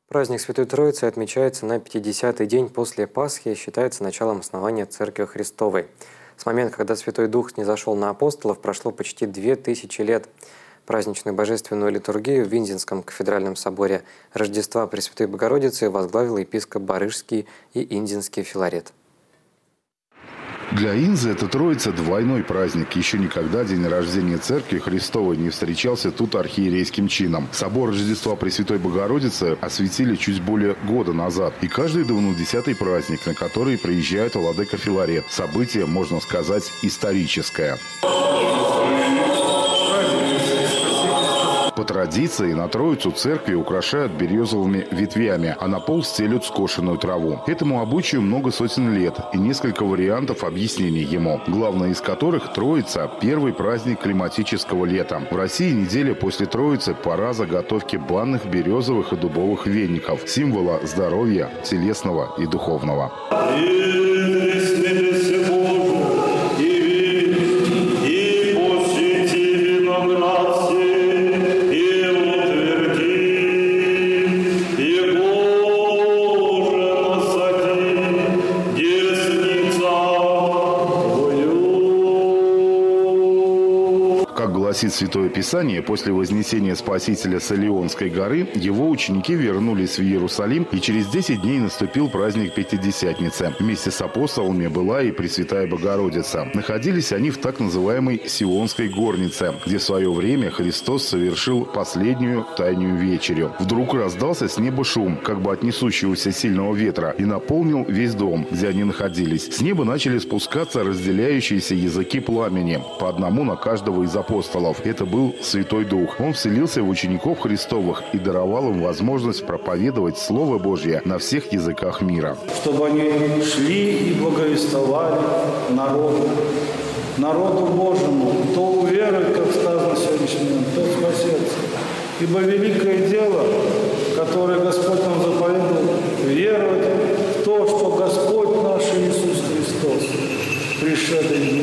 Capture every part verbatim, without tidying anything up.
Праздник Святой Троицы отмечается на пятидесятый день после Пасхи и считается началом основания Церкви Христовой. С момента, когда Святой Дух снизошел на апостолов, прошло почти две тысячи лет. Праздничную божественную литургию в Инзинском кафедральном соборе Рождества Пресвятой Богородицы возглавил епископ Барыжский и Инзинский Филарет. Для Инзы это Троица двойной праздник. Еще никогда день рождения Церкви Христовой не встречался тут архиерейским чином. Собор Рождества Пресвятой Богородицы осветили чуть более года назад. И каждый двунадесятый праздник, на который приезжает владыка Филарет. Событие, можно сказать, историческое. По традиции на Троицу церкви украшают березовыми ветвями, а на пол стелют скошенную траву. Этому обычаю много сотен лет и несколько вариантов объяснений ему. Главное из которых Троица – первый праздник климатического лета. В России неделя после Троицы – пора заготовки банных березовых и дубовых веников, символа здоровья телесного и духовного. Как гласит Святое Писание, после вознесения Спасителя с Илионской горы его ученики вернулись в Иерусалим, и через десять дней наступил праздник Пятидесятницы. Вместе с апостолами была и Пресвятая Богородица. Находились они в так называемой Сионской горнице, где в свое время Христос совершил последнюю тайную вечерю. Вдруг раздался с неба шум, как бы от несущегося сильного ветра, и наполнил весь дом, где они находились. С неба начали спускаться разделяющиеся языки пламени, по одному на каждого из апостолов. Это был Святой Дух. Он вселился в учеников Христовых и даровал им возможность проповедовать Слово Божье на всех языках мира. Чтобы они шли и благовествовали народу, народу Божьему. Кто уверует, как сказано сегодняшним, тот спасется. Ибо великое дело, которое Господь нам заповедовал, веровать в то, что Господь наш Иисус Христос пришедший.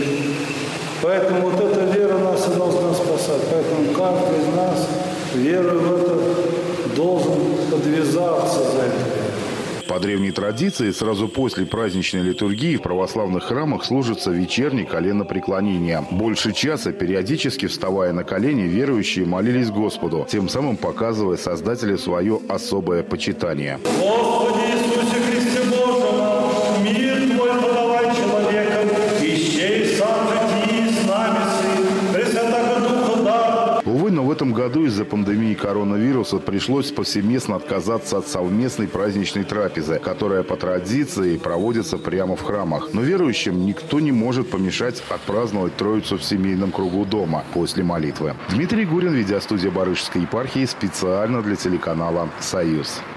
Поэтому вот эта вера нас и должна спасать. Поэтому каждый из нас, веруя в это, должен подвязаться за это. По древней традиции, сразу после праздничной литургии в православных храмах служится вечернее коленопреклонение. Больше часа, периодически вставая на колени, верующие молились Господу, тем самым показывая Создателю свое особое почитание. Господи Иисусе Христе Божий, мир Твой подавай человекам, ищей сам житии с нами, Сын, Пресвятого Духа дар. Увы, но в этом году из-за пандемии коронавируса пришлось повсеместно отказаться от совместной праздничной трапезы, которая по традиции проводится прямо в храмах. Но верующим никто не может помешать отпраздновать Троицу в семейном кругу дома после молитвы. Дмитрий Гурин, видеостудия Барыжской епархии, специально для телеканала «Союз».